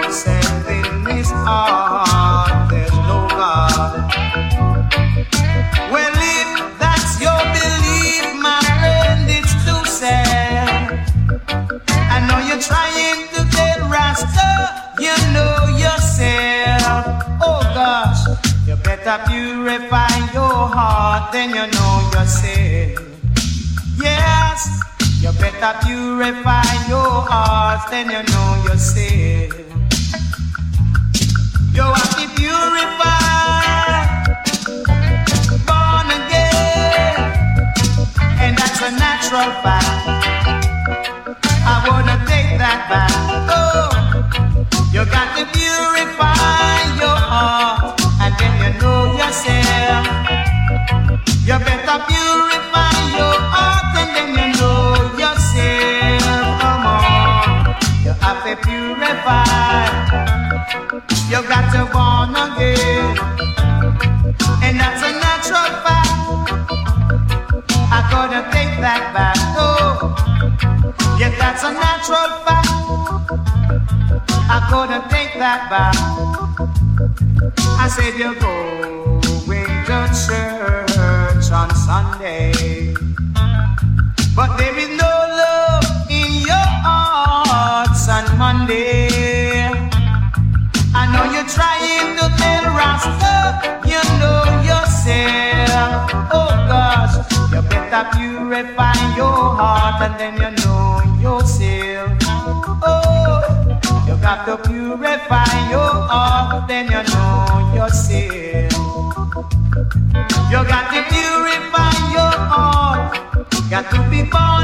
yourself in his heart, there's no God. Well, if that's your belief, my friend, it's too sad. I know you're trying to get Rasta, you know yourself. Oh gosh, you better purify your heart, then you know yourself. Yes, you better purify your heart, then you know yourself. You have to purify, born again, and that's a natural fact. I wanna take that back. Oh, you got to purify your heart, and then you know yourself. You better purify your heart, and then you know yourself. Come on, you have to purify. You got to born again, and that's a natural fact. I gotta take that back. Oh, yeah, that's a natural fact. I gotta take that back. I said you're going to church on Sunday, but there is no love in your hearts on Monday. I know you're trying to tell Rasta, you know yourself. Oh gosh, you better purify your heart, and then you know yourself. Oh, you got to purify your heart, then you know yourself. You got to purify your heart, got to be born